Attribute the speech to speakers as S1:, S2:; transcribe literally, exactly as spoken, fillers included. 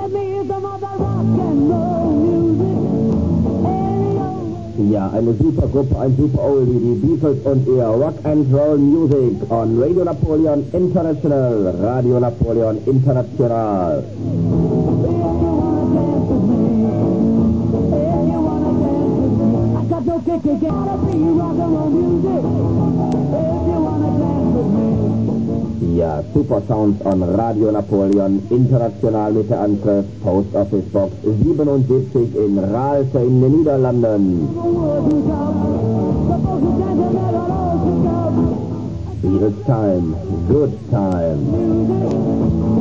S1: Ja, eine super Gruppe, ein super Oldie, die Beatles und ihr Rock and Roll Music on Radio Napoleon International, Radio Napoleon International. Ja, Super Sounds on Radio Napoleon International mit der Anschrift Post Office Box siebenundsiebzig in Raalte in den Niederlanden. Beatles time, good time.